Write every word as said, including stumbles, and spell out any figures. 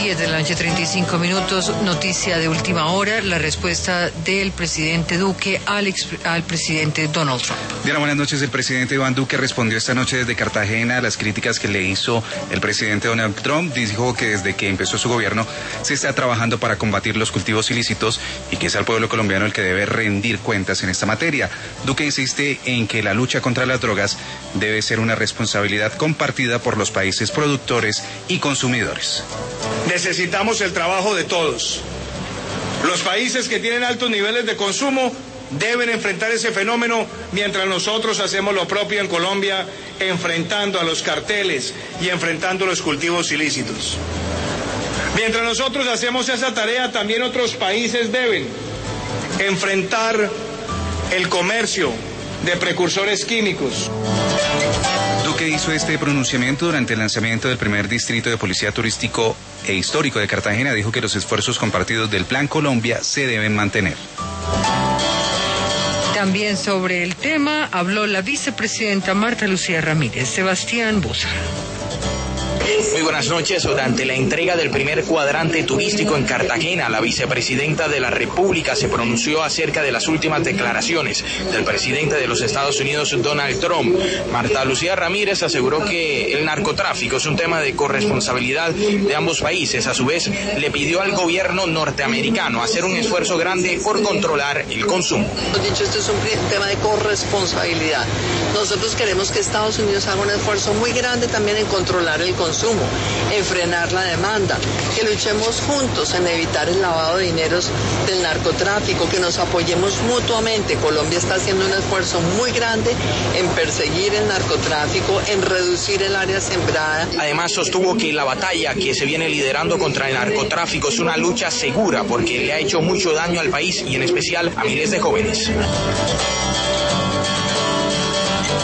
diez de la noche, treinta y cinco minutos, noticia de última hora, la respuesta del presidente Duque al, ex, al presidente Donald Trump. Diana, buenas noches. El presidente Iván Duque respondió esta noche desde Cartagena a las críticas que le hizo el presidente Donald Trump. Dijo que desde que empezó su gobierno se está trabajando para combatir los cultivos ilícitos y que es al pueblo colombiano el que debe rendir cuentas en esta materia. Duque insiste en que la lucha contra las drogas debe ser una responsabilidad compartida por los países productores y consumidores. Necesitamos el trabajo de todos. Los países que tienen altos niveles de consumo deben enfrentar ese fenómeno mientras nosotros hacemos lo propio en Colombia, enfrentando a los carteles y enfrentando los cultivos ilícitos. Mientras nosotros hacemos esa tarea, también otros países deben enfrentar el comercio de precursores químicos. Duque hizo este pronunciamiento durante el lanzamiento del primer distrito de policía turístico e histórico de Cartagena. Dijo que los esfuerzos compartidos del Plan Colombia se deben mantener. También sobre el tema habló la vicepresidenta Marta Lucía Ramírez. Sebastián Boza. Muy buenas noches. Durante la entrega del primer cuadrante turístico en Cartagena, la vicepresidenta de la República se pronunció acerca de las últimas declaraciones del presidente de los Estados Unidos, Donald Trump. Marta Lucía Ramírez aseguró que el narcotráfico es un tema de corresponsabilidad de ambos países. A su vez, le pidió al gobierno norteamericano hacer un esfuerzo grande por controlar el consumo. Dicho, esto es un tema de corresponsabilidad. Nosotros queremos que Estados Unidos haga un esfuerzo muy grande también en controlar el consumo, en frenar la demanda, que luchemos juntos en evitar el lavado de dineros del narcotráfico, que nos apoyemos mutuamente. Colombia está haciendo un esfuerzo muy grande en perseguir el narcotráfico, en reducir el área sembrada. Además, sostuvo que la batalla que se viene liderando contra el narcotráfico es una lucha segura porque le ha hecho mucho daño al país y en especial a miles de jóvenes.